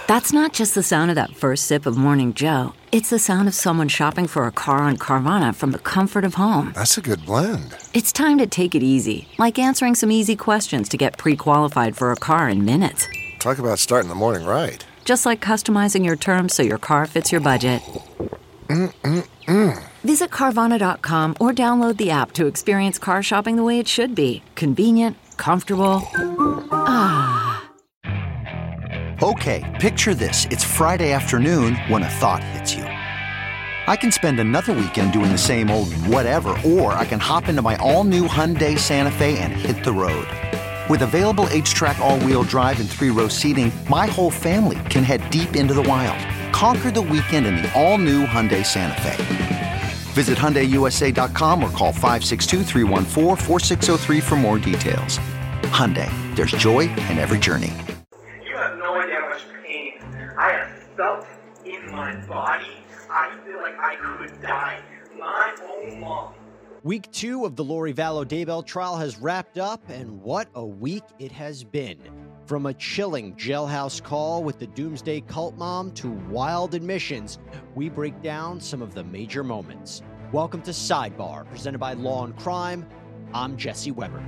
That's not just the sound of that first sip of Morning Joe. It's the sound of someone shopping for a car on Carvana from the comfort of home. That's a good blend. It's time to take it easy, like answering some easy questions to get pre-qualified for a car in minutes. Talk about starting the morning right. Just like customizing your terms so your car fits your budget. Visit Carvana.com or download the app to experience car shopping the way it should be. Convenient, comfortable. Okay, picture this. It's Friday afternoon when a thought hits you. I can spend another weekend doing the same old whatever, or I can hop into my all-new Hyundai Santa Fe and hit the road. With available H-Track all-wheel drive and 3-row seating, my whole family can head deep into the wild. Conquer the weekend in the all-new Hyundai Santa Fe. Visit HyundaiUSA.com or call 562-314-4603 for more details. Hyundai, there's joy in every journey. I have felt in my body. I feel like I could die. My own mom. Week 2 of the Lori Vallow Daybell trial has wrapped up, and what a week it has been. From a chilling jailhouse call with the Doomsday Cult Mom to wild admissions, we break down some of the major moments. Welcome to Sidebar, presented by Law and Crime. I'm Jesse Weber.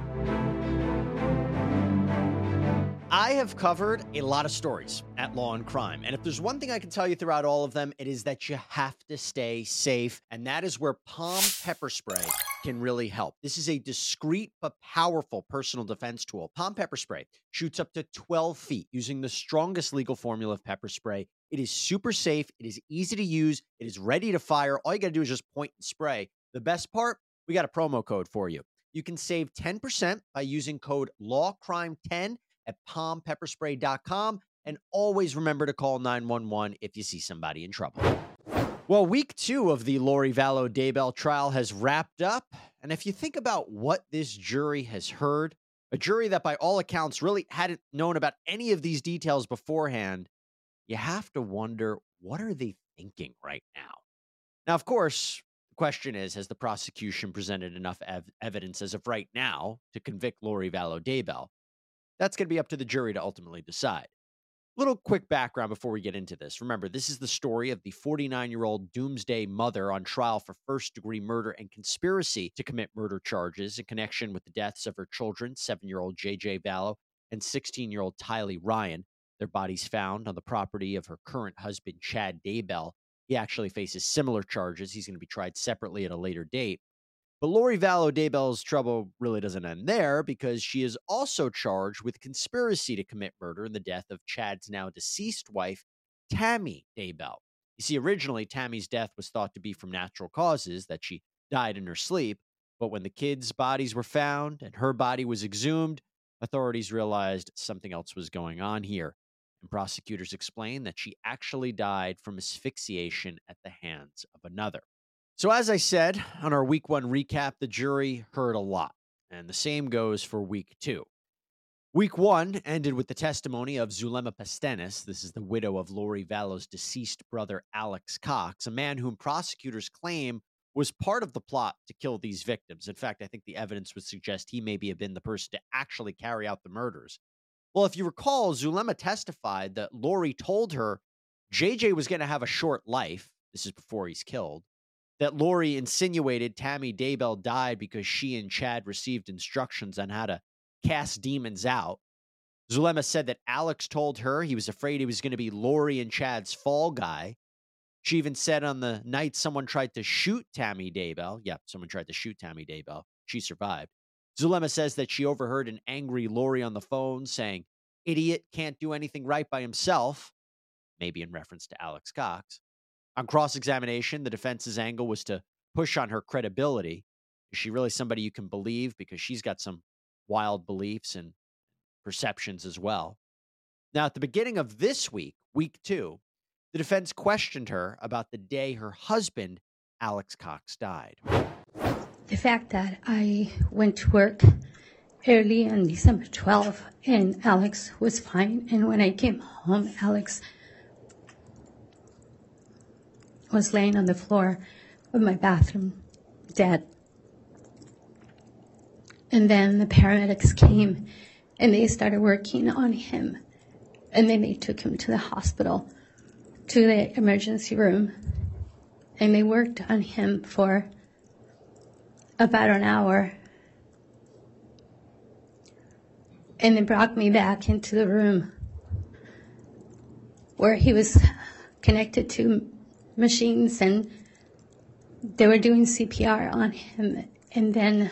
I have covered a lot of stories at Law and Crime, and if there's one thing I can tell you throughout all of them, it is that you have to stay safe, and that is where Palm Pepper Spray can really help. This is a discreet but powerful personal defense tool. Palm Pepper Spray shoots up to 12 feet using the strongest legal formula of pepper spray. It is super safe, it is easy to use, it is ready to fire. All you got to do is just point and spray. The best part, we got a promo code for you. You can save 10% by using code LAWCRIME10 at palmpepperspray.com, and always remember to call 911 if you see somebody in trouble. Well, week 2 of the Lori Vallow Daybell trial has wrapped up, and if you think about what this jury has heard, a jury that by all accounts really hadn't known about any of these details beforehand, you have to wonder, what are they thinking right now? Now, of course, the question is, has the prosecution presented enough evidence as of right now to convict Lori Vallow Daybell? That's going to be up to the jury to ultimately decide. Little quick background before we get into this. Remember, this is the story of the 49-year-old Doomsday mother on trial for first-degree murder and conspiracy to commit murder charges in connection with the deaths of her children, 7-year-old J.J. Vallow and 16-year-old Tylee Ryan. Their bodies found on the property of her current husband, Chad Daybell. He actually faces similar charges. He's going to be tried separately at a later date. But Lori Vallow Daybell's trouble really doesn't end there, because she is also charged with conspiracy to commit murder in the death of Chad's now deceased wife, Tammy Daybell. You see, originally, Tammy's death was thought to be from natural causes, that she died in her sleep. But when the kids' bodies were found and her body was exhumed, authorities realized something else was going on here. And prosecutors explained that she actually died from asphyxiation at the hands of another. So as I said, on our week 1 recap, the jury heard a lot, and the same goes for week 2. Week 1 ended with the testimony of Zulema Pastenes. This is the widow of Lori Vallow's deceased brother, Alex Cox, a man whom prosecutors claim was part of the plot to kill these victims. In fact, I think the evidence would suggest he maybe have been the person to actually carry out the murders. Well, if you recall, Zulema testified that Lori told her JJ was going to have a short life. This is before he's killed. That Lori insinuated Tammy Daybell died because she and Chad received instructions on how to cast demons out. Zulema said that Alex told her he was afraid he was going to be Lori and Chad's fall guy. She even said on the night someone tried to shoot Tammy Daybell. Yep, someone tried to shoot Tammy Daybell. She survived. Zulema says that she overheard an angry Lori on the phone saying, "Idiot, can't do anything right by himself," maybe in reference to Alex Cox. On cross-examination, the defense's angle was to push on her credibility. Is she really somebody you can believe? Because she's got some wild beliefs and perceptions as well. Now, at the beginning of this week, week 2, the defense questioned her about the day her husband, Alex Cox, died. The fact that I went to work early on December 12th and Alex was fine. And when I came home, Alex was laying on the floor of my bathroom, dead. And then the paramedics came and they started working on him. And then they took him to the hospital, to the emergency room, and they worked on him for about an hour. And they brought me back into the room where he was connected to machines, and they were doing CPR on him. And then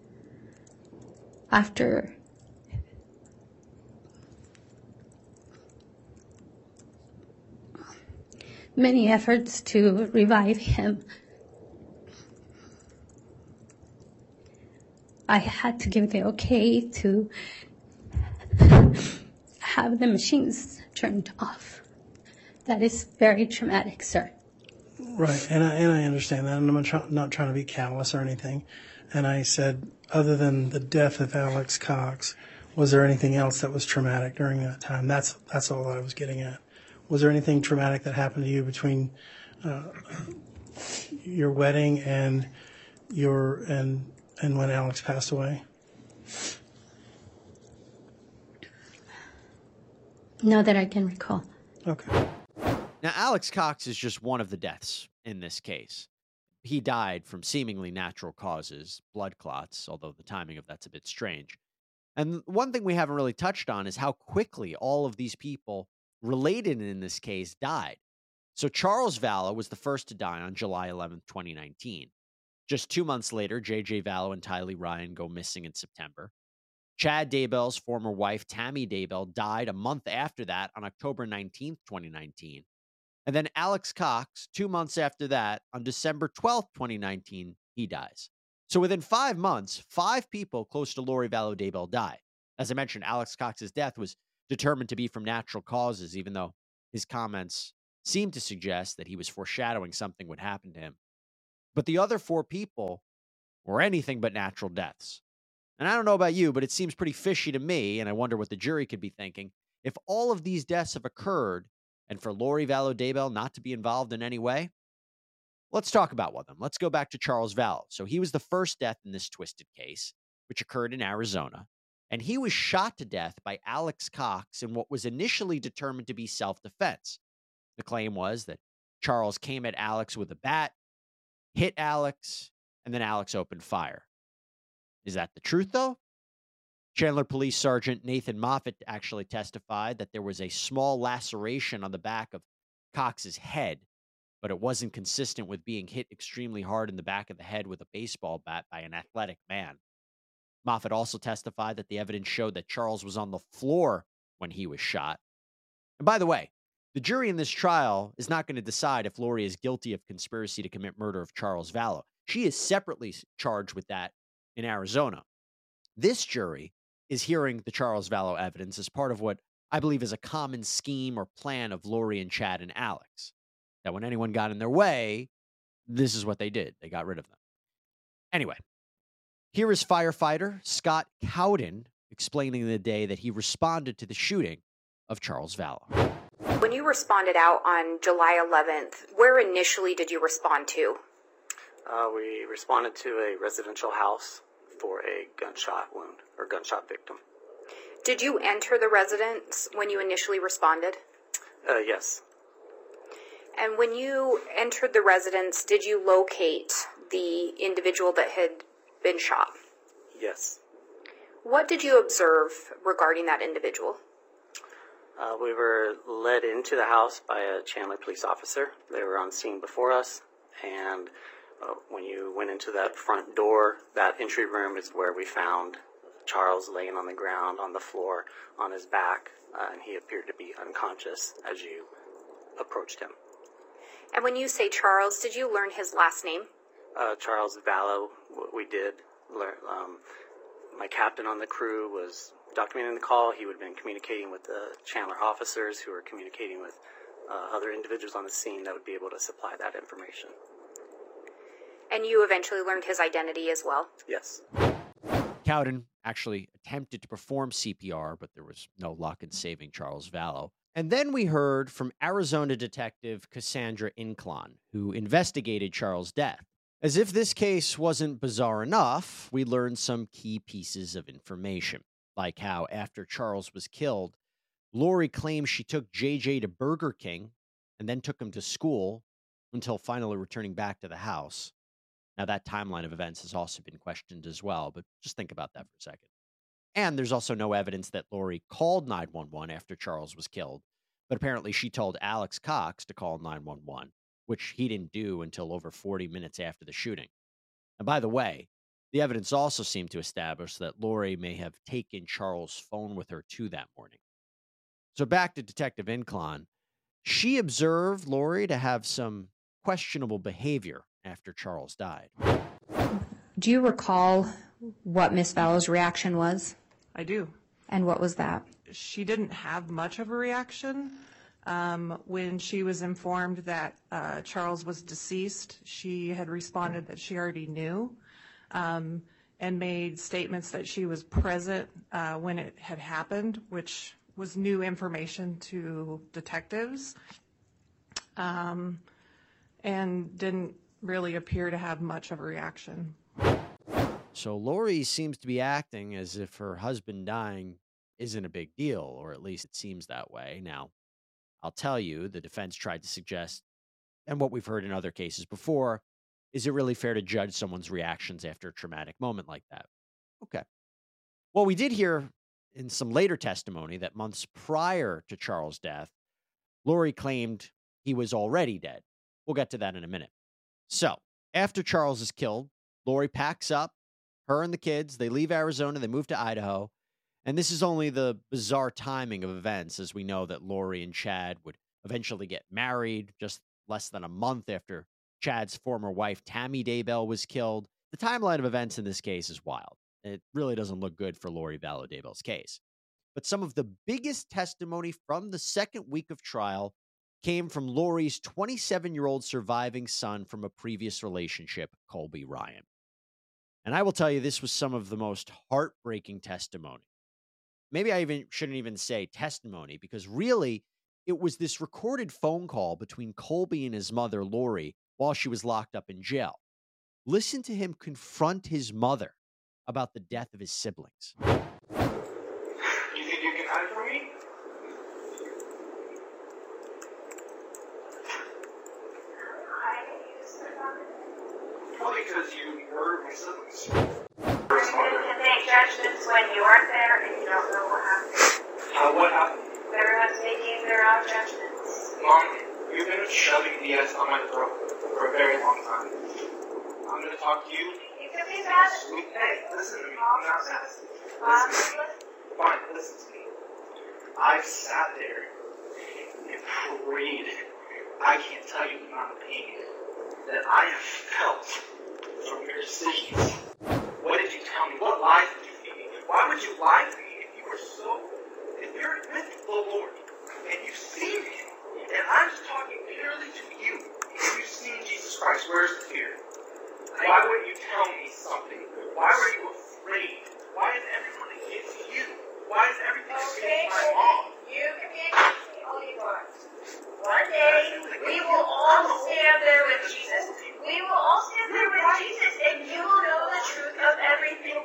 after many efforts to revive him, I had to give the okay to have the machines turned off. That is very traumatic, sir. Right, and I understand that, and I'm not trying to be callous or anything. And I said, other than the death of Alex Cox, was there anything else that was traumatic during that time? That's all I was getting at. Was there anything traumatic that happened to you between your wedding and when Alex passed away? Not that I can recall. Okay. Now, Alex Cox is just one of the deaths in this case. He died from seemingly natural causes, blood clots, although the timing of that's a bit strange. And one thing we haven't really touched on is how quickly all of these people related in this case died. So Charles Vallow was the first to die on July 11th, 2019. Just 2 months later, J.J. Vallow and Tylee Ryan go missing in September. Chad Daybell's former wife, Tammy Daybell, died a month after that on October 19th, 2019. And then Alex Cox, 2 months after that, on December 12th, 2019, he dies. So within 5 months, 5 people close to Lori Vallow Daybell die. As I mentioned, Alex Cox's death was determined to be from natural causes, even though his comments seemed to suggest that he was foreshadowing something would happen to him. But the other 4 people were anything but natural deaths. And I don't know about you, but it seems pretty fishy to me, and I wonder what the jury could be thinking. If all of these deaths have occurred, and for Lori Vallow Daybell not to be involved in any way, let's talk about one of them. Let's go back to Charles Vallow. So he was the first death in this twisted case, which occurred in Arizona. And he was shot to death by Alex Cox in what was initially determined to be self-defense. The claim was that Charles came at Alex with a bat, hit Alex, and then Alex opened fire. Is that the truth, though? Chandler Police Sergeant Nathan Moffett actually testified that there was a small laceration on the back of Cox's head, but it wasn't consistent with being hit extremely hard in the back of the head with a baseball bat by an athletic man. Moffett also testified that the evidence showed that Charles was on the floor when he was shot. And by the way, the jury in this trial is not going to decide if Lori is guilty of conspiracy to commit murder of Charles Vallow. She is separately charged with that in Arizona. This jury is hearing the Charles Vallow evidence as part of what I believe is a common scheme or plan of Lori and Chad and Alex. That when anyone got in their way, this is what they did. They got rid of them. Anyway, here is firefighter Scott Cowden explaining the day that he responded to the shooting of Charles Vallow. When you responded out on July 11th, where initially did you respond to? We responded to a residential house for a gunshot wound or gunshot victim. Did you enter the residence when you initially responded? Yes. And when you entered the residence, did you locate the individual that had been shot? Yes. What did you observe regarding that individual? We were led into the house by a Chandler police officer. They were on scene before us, and when you went into that front door, that entry room is where we found Charles laying on the ground, on the floor, on his back, and he appeared to be unconscious as you approached him. And when you say Charles, did you learn his last name? Charles Vallow, we did learn. My captain on the crew was documenting the call. He would have been communicating with the Chandler officers who were communicating with other individuals on the scene that would be able to supply that information. And you eventually learned his identity as well? Yes. Cowden actually attempted to perform CPR, but there was no luck in saving Charles Vallow. And then we heard from Arizona detective Cassandra Inclon, who investigated Charles' death. As if this case wasn't bizarre enough, we learned some key pieces of information, like how after Charles was killed, Lori claims she took JJ to Burger King and then took him to school until finally returning back to the house. Now, that timeline of events has also been questioned as well, but just think about that for a second. And there's also no evidence that Lori called 911 after Charles was killed, but apparently she told Alex Cox to call 911, which he didn't do until over 40 minutes after the shooting. And by the way, the evidence also seemed to establish that Lori may have taken Charles' phone with her too that morning. So back to Detective Inclon. She observed Lori to have some questionable behavior after Charles died. Do you recall what Miss Fallow's reaction was? I do. And what was that? She didn't have much of a reaction. When she was informed that Charles was deceased, she had responded that she already knew, and made statements that she was present when it had happened, which was new information to detectives, and didn't really appear to have much of a reaction. So Lori seems to be acting as if her husband dying isn't a big deal, or at least it seems that way. Now, I'll tell you, the defense tried to suggest, and what we've heard in other cases before, is it really fair to judge someone's reactions after a traumatic moment like that? Okay. Well, we did hear in some later testimony that months prior to Charles' death, Lori claimed he was already dead. We'll get to that in a minute. So, after Charles is killed, Lori packs up, her and the kids, they leave Arizona, they move to Idaho, and this is only the bizarre timing of events, as we know that Lori and Chad would eventually get married just less than a month after Chad's former wife, Tammy Daybell, was killed. The timeline of events in this case is wild. It really doesn't look good for Lori Vallow Daybell's case. But some of the biggest testimony from the second week of trial came from Lori's 27-year-old surviving son from a previous relationship, Colby Ryan. And I will tell you, this was some of the most heartbreaking testimony. Maybe I shouldn't even say testimony, because really, it was this recorded phone call between Colby and his mother, Lori, while she was locked up in jail. Listen to him confront his mother about the death of his siblings. You think you can hide from me? Well, because you murdered my siblings. You can make judgments when you aren't there and you don't know what happened. What happened? Everyone's making their own judgments. Mom, you've been shoving BS on my throat for a very long time. I'm going to talk to you. You can be mad. Hey, listen to me. I'm not mad. Listen. Fine, listen to me. I've sat there and prayed. I can't tell you the amount of pain that I have felt from your decisions. What did you tell me? What lies did you feed me? Why would you lie to me if you're with the Lord and you've seen Him, and I'm just talking purely to you, if you've seen Jesus Christ, where's the fear? Why wouldn't you tell me something? Why were you afraid? Why is everyone against you? Why is everything against my mom? You can be against me all you want. One day, we will all stand there with Jesus. We will all stand there with Jesus, and you will know the truth of everything.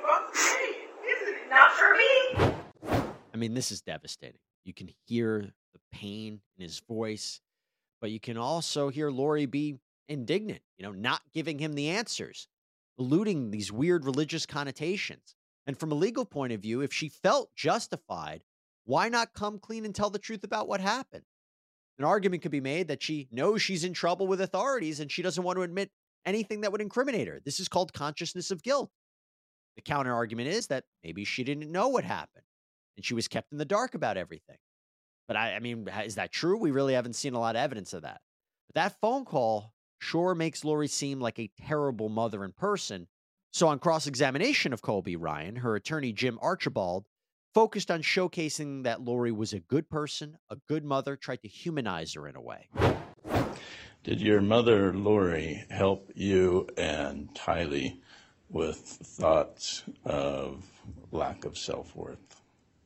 Not for me. I mean, this is devastating. You can hear the pain in his voice, but you can also hear Lori be indignant, not giving him the answers, eluding these weird religious connotations. And from a legal point of view, if she felt justified, why not come clean and tell the truth about what happened? An argument could be made that she knows she's in trouble with authorities and she doesn't want to admit anything that would incriminate her. This is called consciousness of guilt. The counter argument is that maybe she didn't know what happened and she was kept in the dark about everything. But I mean, is that true? We really haven't seen a lot of evidence of that. But that phone call sure makes Lori seem like a terrible mother in person. So on cross-examination of Colby Ryan, her attorney Jim Archibald focused on showcasing that Lori was a good person, a good mother, tried to humanize her in a way. Did your mother, Lori, help you and Tylee with thoughts of lack of self-worth?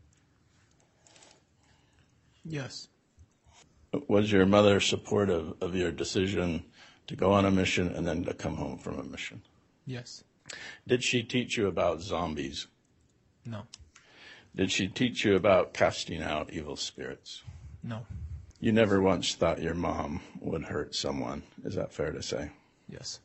Yes. Was your mother supportive of your decision to go on a mission and then to come home from a mission? Yes. Did she teach you about zombies? No. Did she teach you about casting out evil spirits? No. You never once thought your mom would hurt someone. Is that fair to say? Yes.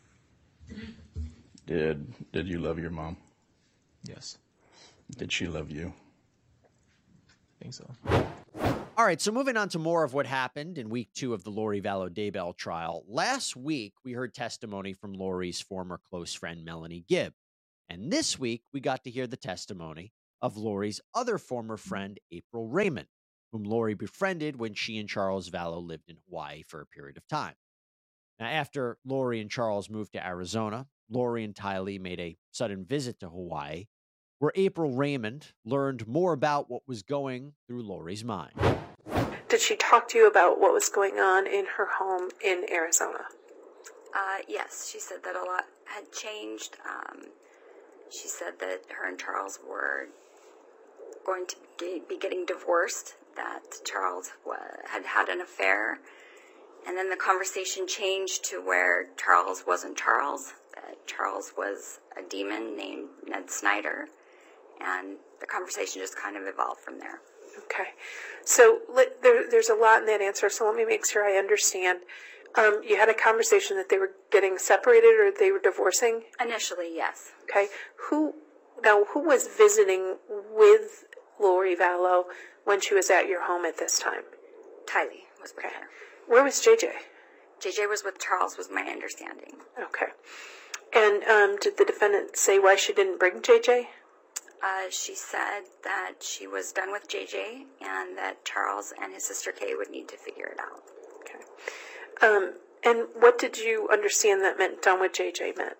Did you love your mom? Yes. Did she love you? I think so. All right, so moving on to more of what happened in week 2 of the Lori Vallow Daybell trial. Last week, we heard testimony from Lori's former close friend, Melanie Gibb. And this week, we got to hear the testimony of Lori's other former friend, April Raymond, whom Lori befriended when she and Charles Vallow lived in Hawaii for a period of time. Now, after Lori and Charles moved to Arizona, Lori and Tylee made a sudden visit to Hawaii, where April Raymond learned more about what was going through Lori's mind. Did she talk to you about what was going on in her home in Arizona? Yes, she said that a lot had changed. She said that her and Charles were going to be getting divorced, that Charles had had an affair, and then the conversation changed to where Charles wasn't Charles, that Charles was a demon named Ned Snyder, and the conversation just kind of evolved from there. Okay. So there's a lot in that answer, so let me make sure I understand. You had a conversation that they were getting separated or they were divorcing? Initially, yes. Okay. Who was visiting with Lori Vallow when she was at your home at this time? Tylee was with her. Where was JJ? JJ was with Charles, was my understanding. Okay. And did the defendant say why she didn't bring JJ? She said that she was done with JJ and that Charles and his sister Kay would need to figure it out. Okay. And what did you understand that meant done with JJ meant?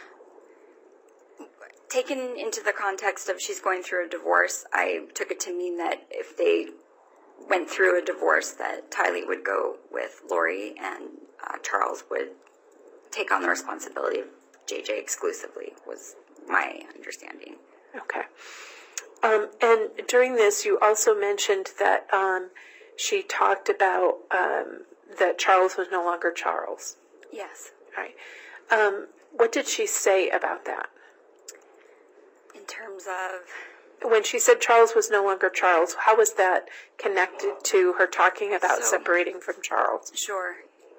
Taken into the context of she's going through a divorce, I took it to mean that if they went through a divorce, that Tylee would go with Lori and Charles would take on the responsibility of JJ exclusively, was my understanding. Okay. And during this, you also mentioned that she talked about that Charles was no longer Charles. Yes. All right. What did she say about that? In terms of... When she said Charles was no longer Charles, how was that connected to her talking about separating from Charles? Sure.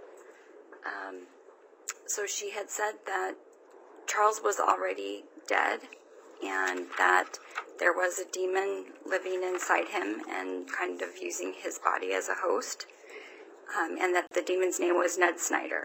So she had said that Charles was already dead and that there was a demon living inside him and kind of using his body as a host, and that the demon's name was Ned Snyder.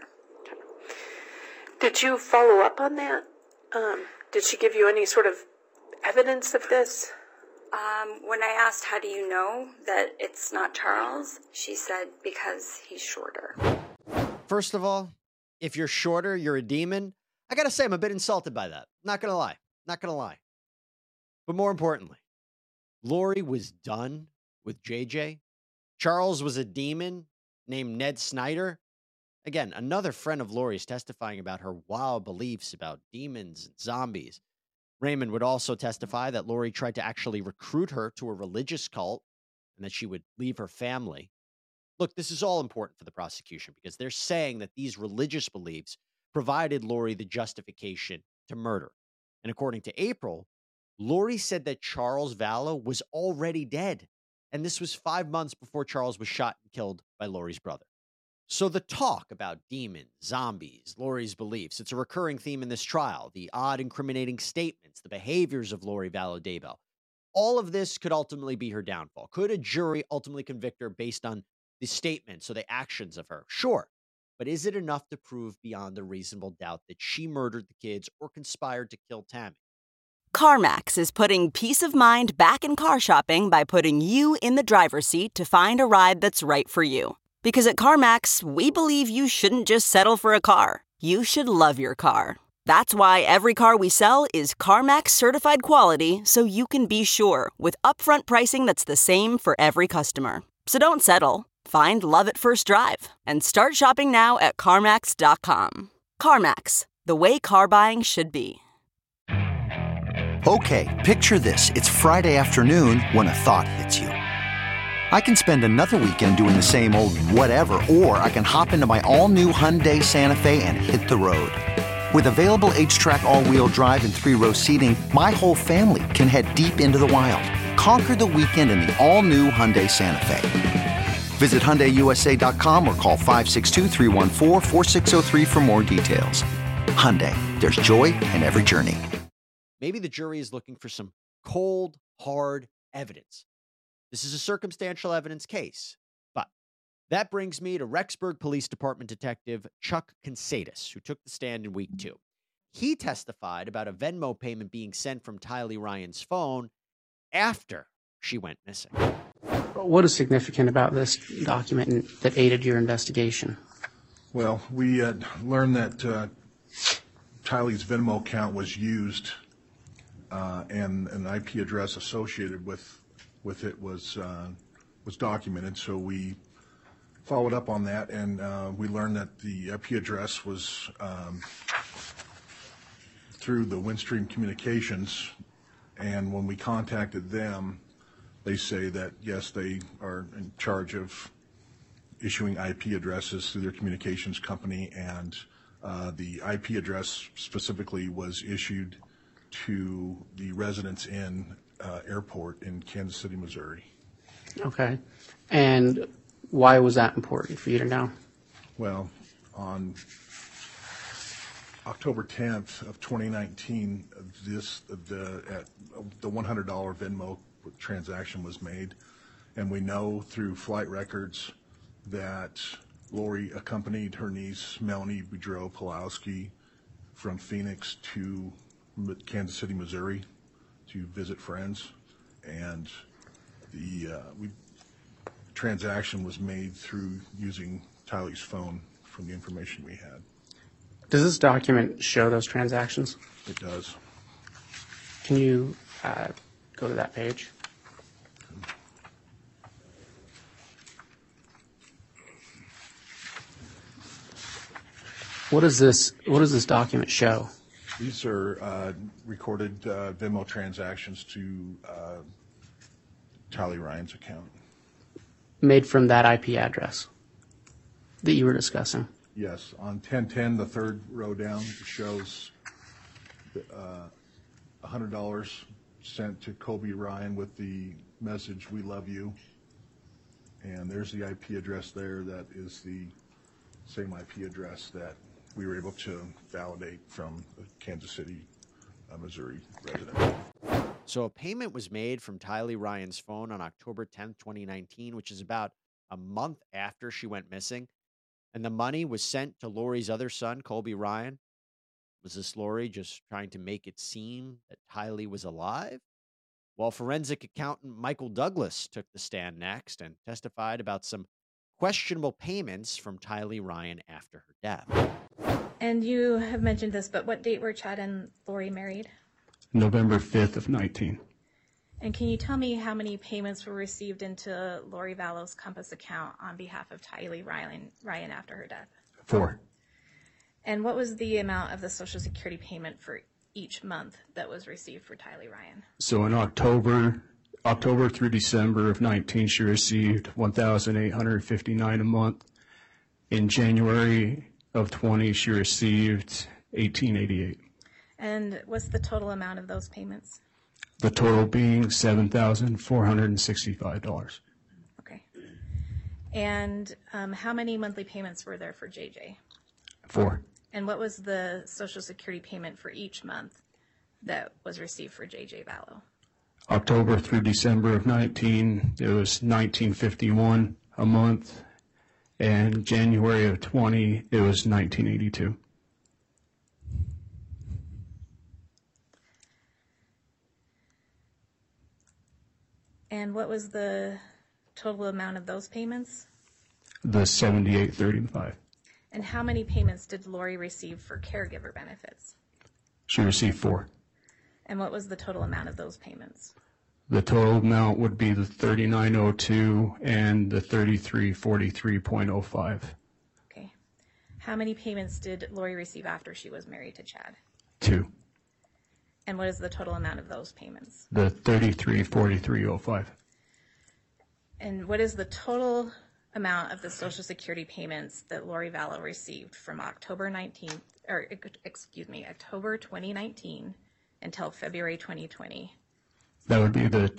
Did you follow up on that? Did she give you any sort of evidence of this? When I asked, how do you know that it's not Charles, she said, because he's shorter. First of all, if you're shorter, you're a demon. I gotta say, I'm a bit insulted by that. Not gonna lie. But more importantly, Lori was done with JJ. Charles was a demon named Ned Snyder. Again, another friend of Lori's testifying about her wild beliefs about demons and zombies. Raymond would also testify that Lori tried to actually recruit her to a religious cult and that she would leave her family. Look, this is all important for the prosecution because they're saying that these religious beliefs provided Lori the justification to murder. And according to April, Lori said that Charles Vallow was already dead. And this was 5 months before Charles was shot and killed by Lori's brother. So the talk about demons, zombies, Lori's beliefs, it's a recurring theme in this trial. The odd incriminating statements, the behaviors of Lori Vallow Daybell. All of this could ultimately be her downfall. Could a jury ultimately convict her based on the statements or the actions of her? Sure. But is it enough to prove beyond a reasonable doubt that she murdered the kids or conspired to kill Tammy? CarMax is putting peace of mind back in car shopping by putting you in the driver's seat to find a ride that's right for you. Because at CarMax, we believe you shouldn't just settle for a car. You should love your car. That's why every car we sell is CarMax certified quality, so you can be sure with upfront pricing that's the same for every customer. So don't settle. Find love at first drive and start shopping now at CarMax.com. CarMax, the way car buying should be. Okay, picture this. It's Friday afternoon when a thought hits you. I can spend another weekend doing the same old whatever, or I can hop into my all-new Hyundai Santa Fe and hit the road. With available H-Track all-wheel drive and 3-row seating, my whole family can head deep into the wild. Conquer the weekend in the all-new Hyundai Santa Fe. Visit HyundaiUSA.com or call 562-314-4603 for more details. Hyundai, there's joy in every journey. Maybe the jury is looking for some cold, hard evidence. This is a circumstantial evidence case. But that brings me to Rexburg Police Department Detective Chuck Consadis, who took the stand in week 2. He testified about a Venmo payment being sent from Tylee Ryan's phone after she went missing. What is significant about this document that aided your investigation? Well, we learned that Tylee's Venmo account was used and an IP address associated with it was documented. So we followed up on that, and we learned that the IP address was through the Windstream Communications. And when we contacted them, they say that, yes, they are in charge of issuing IP addresses through their communications company, and the IP address specifically was issued to the Residence Inn Airport in Kansas City, Missouri. Okay. And why was that important for you to know? Well, on October 10th of 2019, the $100 Venmo transaction was made, and we know through flight records that Lori accompanied her niece Melanie Boudreaux Pulowski from Phoenix to Kansas City, Missouri to visit friends, and the transaction was made through using Tylee's phone from the information we had. Does this document show those transactions? It does. Can you go to that page? What does this document show? These are recorded Venmo transactions to Tylee Ryan's account. Made from that IP address that you were discussing? Yes. On 1010, the third row down, shows $100 sent to Colby Ryan with the message, "We love you." And there's the IP address there. That is the same IP address that we were able to validate from the Kansas City, Missouri resident. So a payment was made from Tylee Ryan's phone on October 10th, 2019, which is about a month after she went missing. And the money was sent to Lori's other son, Colby Ryan. Was this Lori just trying to make it seem that Tylee was alive? Well, forensic accountant Michael Douglas took the stand next and testified about some questionable payments from Tylee Ryan after her death. And you have mentioned this, but what date were Chad and Lori married? November 5th of 19. And can you tell me how many payments were received into Lori Vallow's Compass account on behalf of Tylee Ryan after her death? 4. And what was the amount of the Social Security payment for each month that was received for Tylee Ryan? So in October through December of 19, she received $1,859 a month. In January of 20, she received $1,888. And what's the total amount of those payments? The total being $7,465. Okay. And how many monthly payments were there for JJ? 4. And what was the Social Security payment for each month that was received for JJ Vallow? October through December of 19, it was $1,951 a month. And January of 20, it was $1,982. And what was the total amount of those payments? The $78.35. And how many payments did Lori receive for caregiver benefits? She received 4. And what was the total amount of those payments? The total amount would be the $39.02 and the $33.43.05. Okay. How many payments did Lori receive after she was married to Chad? 2. And what is the total amount of those payments? The $33.43.05. And what is the total amount of the Social Security payments that Lori Vallow received from October 2019 until February 2020? That would be the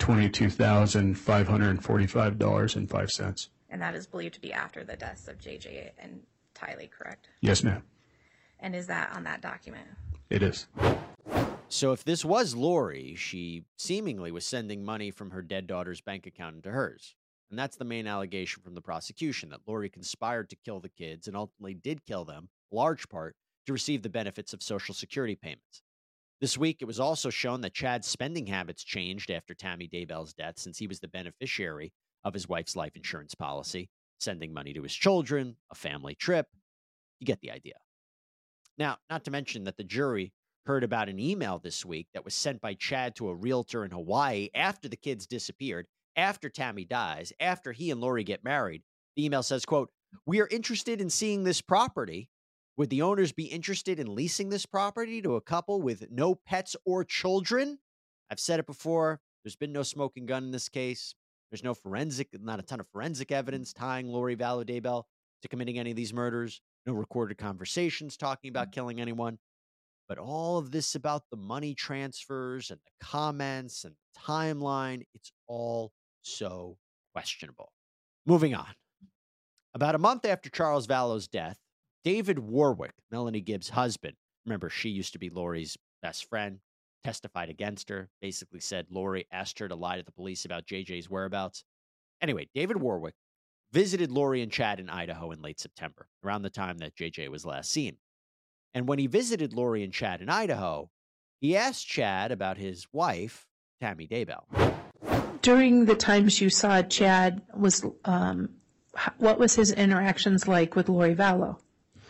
$22,545.05. And that is believed to be after the deaths of JJ and Tylee, correct? Yes, ma'am. And is that on that document? It is. So if this was Lori, she seemingly was sending money from her dead daughter's bank account into hers. And that's the main allegation from the prosecution, that Lori conspired to kill the kids and ultimately did kill them, large part, to receive the benefits of Social Security payments. This week, it was also shown that Chad's spending habits changed after Tammy Daybell's death, since he was the beneficiary of his wife's life insurance policy, sending money to his children, a family trip. You get the idea. Now, not to mention that the jury heard about an email this week that was sent by Chad to a realtor in Hawaii after the kids disappeared, after Tammy dies, after he and Lori get married. The email says, quote, "We are interested in seeing this property. Would the owners be interested in leasing this property to a couple with no pets or children?" I've said it before. There's been no smoking gun in this case. There's not a ton of forensic evidence tying Lori Vallow Daybell to committing any of these murders. No recorded conversations talking about killing anyone. But all of this about the money transfers and the comments and the timeline, it's all so questionable. Moving on. About a month after Charles Vallow's death, David Warwick, Melanie Gibbs' husband, remember she used to be Lori's best friend, testified against her, basically said Lori asked her to lie to the police about JJ's whereabouts. Anyway, David Warwick visited Lori and Chad in Idaho in late September, around the time that JJ was last seen. And when he visited Lori and Chad in Idaho, he asked Chad about his wife, Tammy Daybell. During the times you saw Chad, what was his interactions like with Lori Vallow?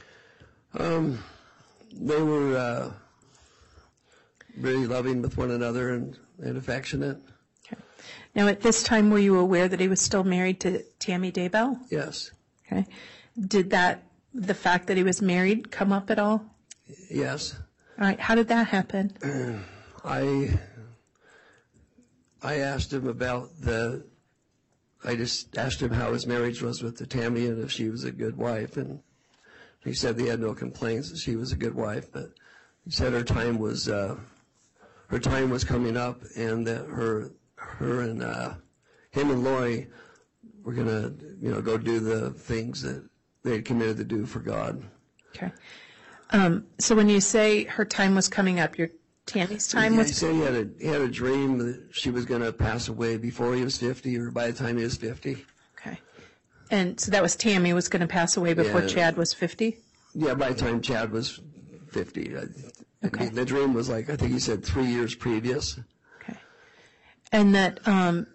They were very loving with one another and affectionate. Okay. Now, at this time, were you aware that he was still married to Tammy Daybell? Yes. Okay. Did the fact that he was married come up at all? Yes. All right. How did that happen? I asked him I just asked him how his marriage was with Tammy and if she was a good wife, and he said he had no complaints, that she was a good wife, but he said her time was coming up, and that him and Lori were gonna, go do the things that they had committed to do for God. Okay. So when you say her time was coming up, Tammy's time was. He said he had a dream that she was going to pass away before he was 50, or by the time he was 50. Okay. And so that was Tammy was going to pass away before Chad was 50? Yeah, by the time Chad was 50. Okay. The dream was I think he said 3 years previous. Okay. And that, and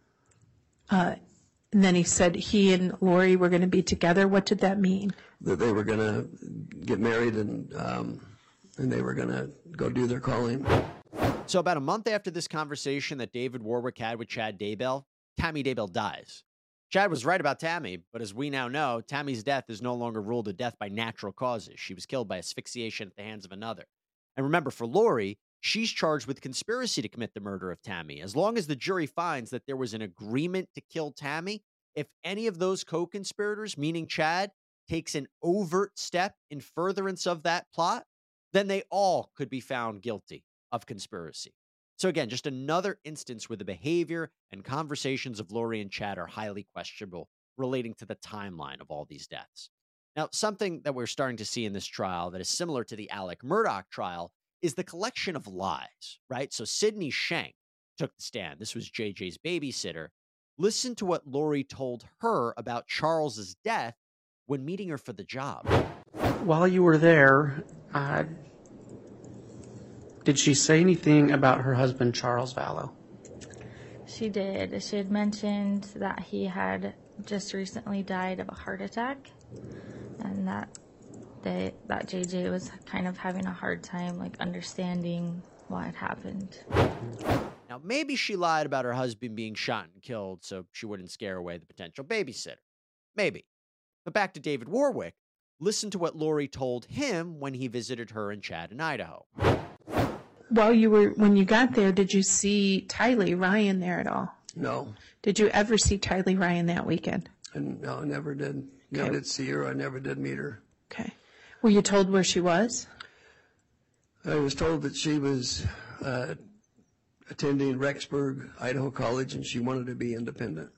then he said he and Lori were going to be together. What did that mean? That they were going to get married and they were going to go do their calling. So about a month after this conversation that David Warwick had with Chad Daybell, Tammy Daybell dies. Chad was right about Tammy, but as we now know, Tammy's death is no longer ruled a death by natural causes. She was killed by asphyxiation at the hands of another. And remember, for Lori, she's charged with conspiracy to commit the murder of Tammy. As long as the jury finds that there was an agreement to kill Tammy, if any of those co-conspirators, meaning Chad, takes an overt step in furtherance of that plot, then they all could be found guilty of conspiracy. So again, just another instance where the behavior and conversations of Lori and Chad are highly questionable relating to the timeline of all these deaths. Now, something that we're starting to see in this trial that is similar to the Alec Murdaugh trial is the collection of lies, right? So Sydney Schenk took the stand. This was JJ's babysitter. Listen to what Lori told her about Charles's death when meeting her for the job. While you were there, did she say anything about her husband, Charles Vallow? She did. She had mentioned that he had just recently died of a heart attack, and that JJ was kind of having a hard time, understanding what had happened. Now, maybe she lied about her husband being shot and killed so she wouldn't scare away the potential babysitter. Maybe. But back to David Warwick. Listen to what Lori told him when he visited her and Chad in Idaho. When you got there, did you see Tylee Ryan there at all? No. Did you ever see Tylee Ryan that weekend? No, I never did. Never did see her. I never did meet her. Okay. Were you told where she was? I was told that she was attending Rexburg, Idaho College, and she wanted to be independent.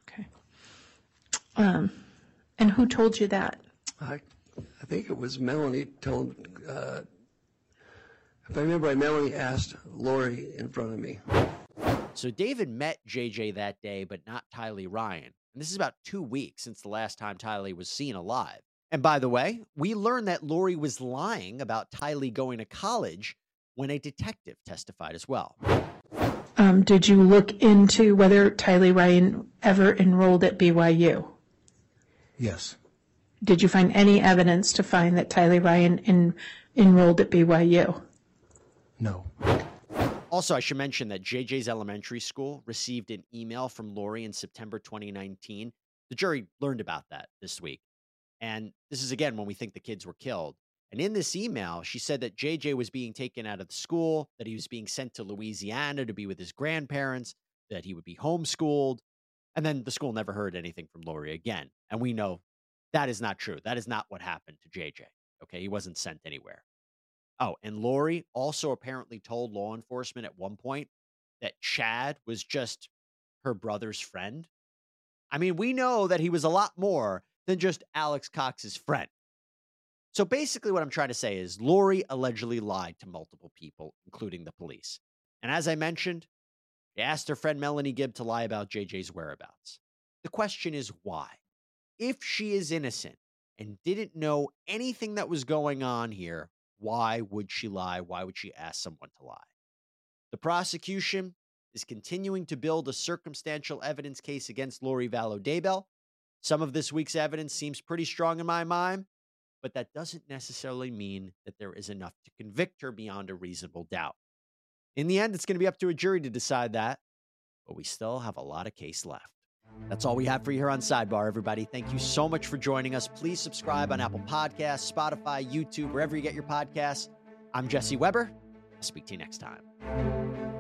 And who told you that? I think it was Melanie told, if I remember right, Melanie asked Lori in front of me. So David met JJ that day, but not Tylee Ryan. And this is about 2 weeks since the last time Tylee was seen alive. And by the way, we learned that Lori was lying about Tylee going to college when a detective testified as well. Did you look into whether Tylee Ryan ever enrolled at BYU? Yes. Did you find any evidence to find that Tylee Ryan enrolled at BYU? No. Also, I should mention that JJ's elementary school received an email from Lori in September 2019. The jury learned about that this week. And this is, again, when we think the kids were killed. And in this email, she said that JJ was being taken out of the school, that he was being sent to Louisiana to be with his grandparents, that he would be homeschooled. And then the school never heard anything from Lori again. And we know that is not true. That is not what happened to JJ. Okay, he wasn't sent anywhere. Oh, and Lori also apparently told law enforcement at one point that Chad was just her brother's friend. I mean, we know that he was a lot more than just Alex Cox's friend. So basically what I'm trying to say is Lori allegedly lied to multiple people, including the police. And as I mentioned, she asked her friend Melanie Gibb to lie about JJ's whereabouts. The question is why? If she is innocent and didn't know anything that was going on here, why would she lie? Why would she ask someone to lie? The prosecution is continuing to build a circumstantial evidence case against Lori Vallow Daybell. Some of this week's evidence seems pretty strong in my mind, but that doesn't necessarily mean that there is enough to convict her beyond a reasonable doubt. In the end, it's going to be up to a jury to decide that, but we still have a lot of case left. That's all we have for you here on Sidebar, everybody. Thank you so much for joining us. Please subscribe on Apple Podcasts, Spotify, YouTube, wherever you get your podcasts. I'm Jesse Weber. I'll speak to you next time.